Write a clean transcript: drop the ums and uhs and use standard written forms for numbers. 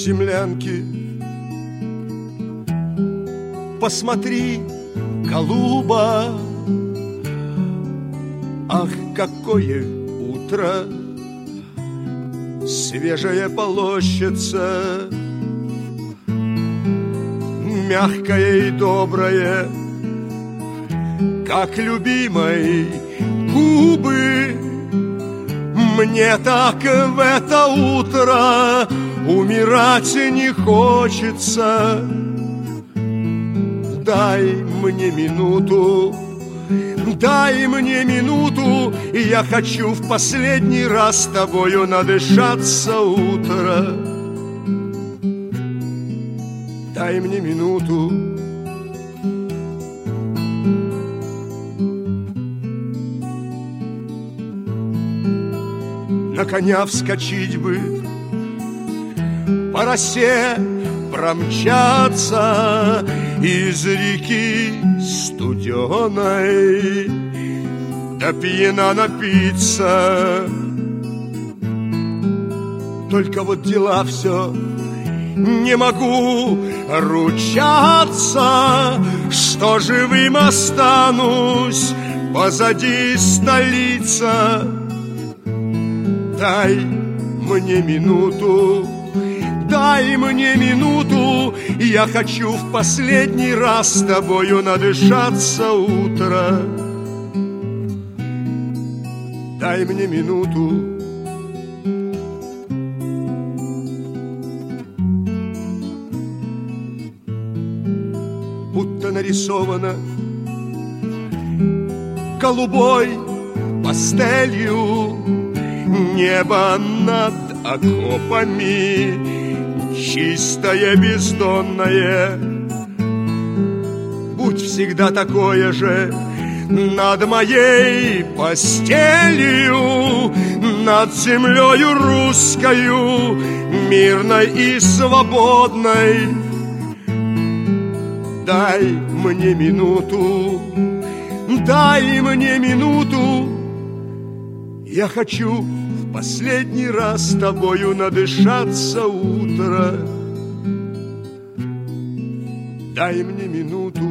землянке. Посмотри, голуба, ах, какое утро, свежая полощется, мягкое и доброе, как любимой губы. Мне так в это утро умирать не хочется. Дай мне минуту, дай мне минуту, и я хочу в последний раз с тобою надышаться утро. Дай мне минуту. На коня вскочить бы, по росе промчаться, из реки студеной да пьяна напиться. Только вот дела все не могу ручаться, что живым останусь, позади столица. Дай мне минуту, дай мне минуту, я хочу в последний раз с тобою надышаться утро. Дай мне минуту. Будто нарисовано голубой пастелью небо над окопами, чистое, бездонное. Будь всегда такое же над моей постелью, над землею русскою, мирной и свободной. Дай мне минуту, дай мне минуту, я хочу в последний раз с тобою надышаться утро. Дай мне минуту.